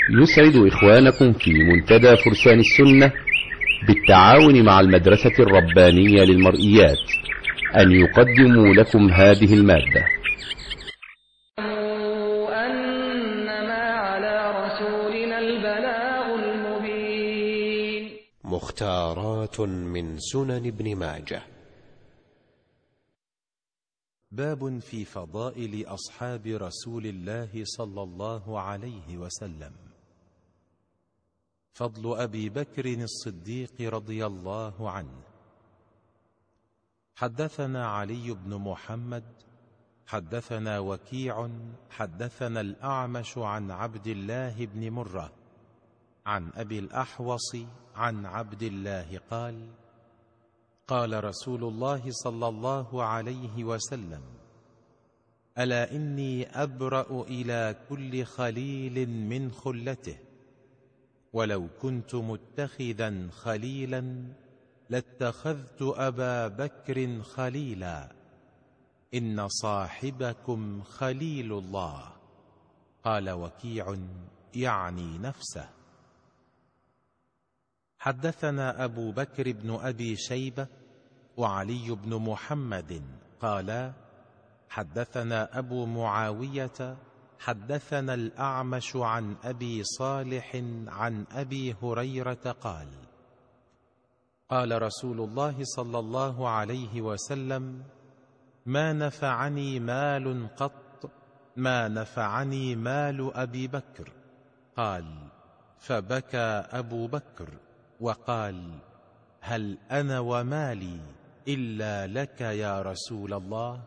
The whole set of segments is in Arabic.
يسعد إخوانكم في منتدى فرسان السنة بالتعاون مع المدرسة الربانية للمرئيات أن يقدموا لكم هذه المادة. أنما على رسولنا البلاغ المبين. مختارات من سنن ابن ماجه. باب في فضائل أصحاب رسول الله صلى الله عليه وسلم. فضل أبي بكر الصديق رضي الله عنه. حدثنا علي بن محمد حدثنا وكيع حدثنا الأعمش عن عبد الله بن مرة عن أبي الأحوص عن عبد الله قال: قال رسول الله صلى الله عليه وسلم: ألا إني أبرأ إلى كل خليل من خلته، ولو كنت متخذا خليلا لاتخذت أبا بكر خليلا، إن صاحبكم خليل الله. قال وكيع يعني نفسه. حدثنا أبو بكر بن أبي شيبة وعلي بن محمد قالا: حدثنا أبو معاوية حدثنا الأعمش عن أبي صالح عن أبي هريرة قال: قال رسول الله صلى الله عليه وسلم: ما نفعني مال قط ما نفعني مال أبي بكر. قال: فبكى أبو بكر وقال: هل أنا ومالي إلا لك يا رسول الله؟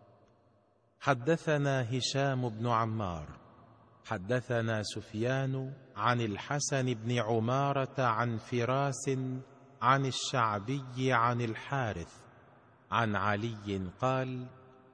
حدثنا هشام بن عمار حدثنا سفيان عن الحسن بن عمارة عن فراس عن الشعبي عن الحارث عن علي قال: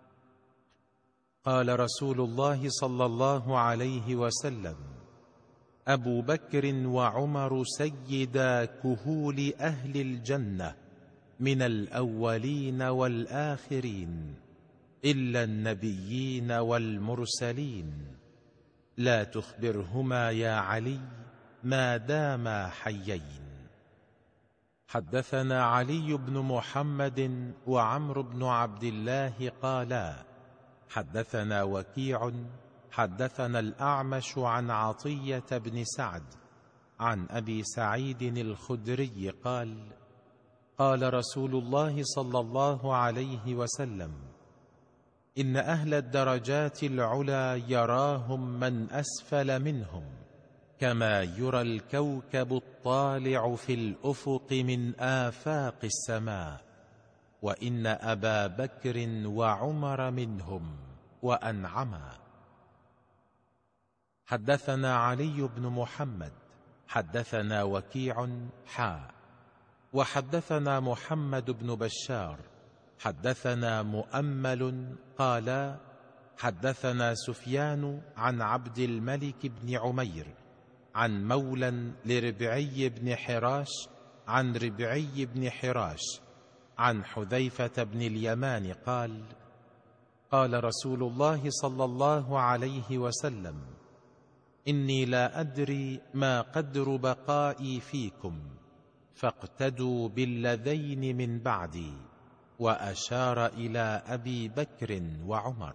قال رسول الله صلى الله عليه وسلم: أبو بكر وعمر سيدا كهول أهل الجنة من الأولين والآخرين إلا النبيين والمرسلين، لا تخبرهما يا علي ما داما حيين. حدثنا علي بن محمد وعمرو بن عبد الله قالا: حدثنا وكيع حدثنا الأعمش عن عطية بن سعد عن أبي سعيد الخدري قال: قال رسول الله صلى الله عليه وسلم: إن أهل الدرجات العلى يراهم من أسفل منهم، كما يرى الكوكب الطالع في الأفق من آفاق السماء، وإن أبا بكر وعمر منهم وأنعما. حدثنا علي بن محمد حدثنا وكيع وحدثنا محمد بن بشار حدثنا مؤمل قال: حدثنا سفيان عن عبد الملك بن عمير عن مولى لربعي بن حراش عن ربعي بن حراش عن حذيفة بن اليمان قال: قال رسول الله صلى الله عليه وسلم: إني لا أدري ما قدر بقائي فيكم، فاقتدوا بالذين من بعدي. وأشار إلى أبي بكر وعمر.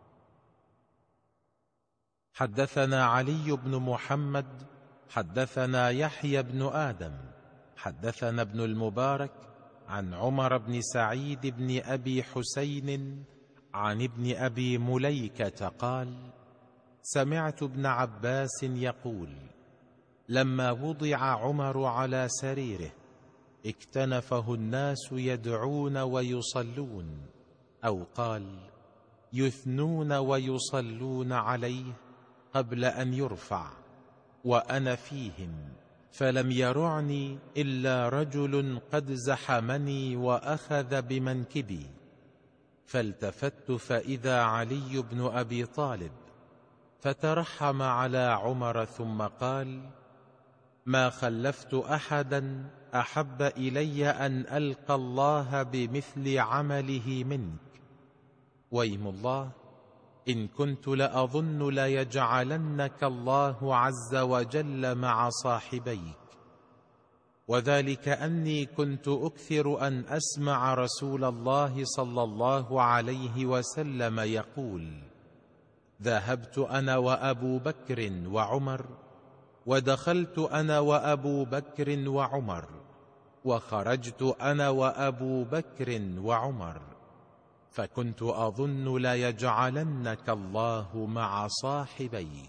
حدثنا علي بن محمد حدثنا يحيى بن آدم حدثنا ابن المبارك عن عمر بن سعيد بن أبي حسين عن ابن أبي مليكة قال: سمعت ابن عباس يقول: لما وضع عمر على سريره اكتنفه الناس يدعون ويصلون، أو قال: يثنون ويصلون عليه قبل أن يرفع، وأنا فيهم، فلم يرعني إلا رجل قد زحمني وأخذ بمنكبي، فالتفت فإذا علي بن أبي طالب، فترحم على عمر ثم قال: ما خلفت أحدا أحب إلي أن ألقى الله بمثل عمله منك، ويم الله إن كنت لأظن ليجعلنك الله عز وجل مع صاحبيك، وذلك أني كنت أكثر أن أسمع رسول الله صلى الله عليه وسلم يقول: ذهبت أنا وأبو بكر وعمر، ودخلت أنا وأبو بكر وعمر، وخرجت أنا وأبو بكر وعمر، فكنت أظن ليجعلنك الله مع صاحبيك.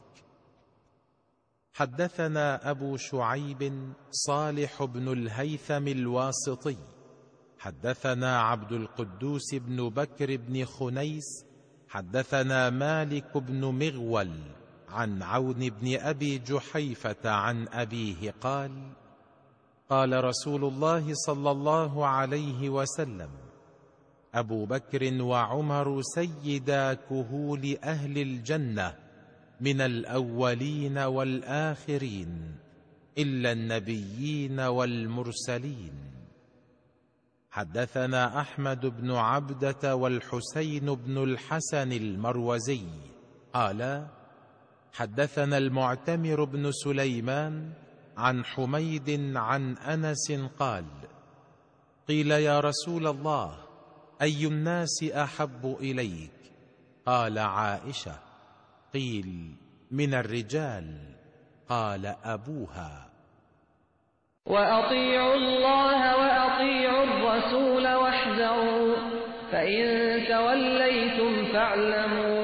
حدثنا أبو شعيب صالح بن الهيثم الواسطي حدثنا عبد القدوس بن بكر بن خنيس حدثنا مالك بن مغول عن عون بن أبي جحيفة عن أبيه قال: قال رسول الله صلى الله عليه وسلم: أبو بكر وعمر سيدا كهول أهل الجنة من الأولين والآخرين إلا النبيين والمرسلين. حدثنا أحمد بن عبدة والحسين بن الحسن المروزي قال: حدثنا المعتمر بن سليمان عن حميد عن أنس قال: قيل يا رسول الله أي الناس أحب إليك؟ قال: عائشة. قيل: من الرجال؟ قال: أبوها. وأطيعوا الله وأطيعوا الرسول واحذروا، فإن توليتم فاعلموا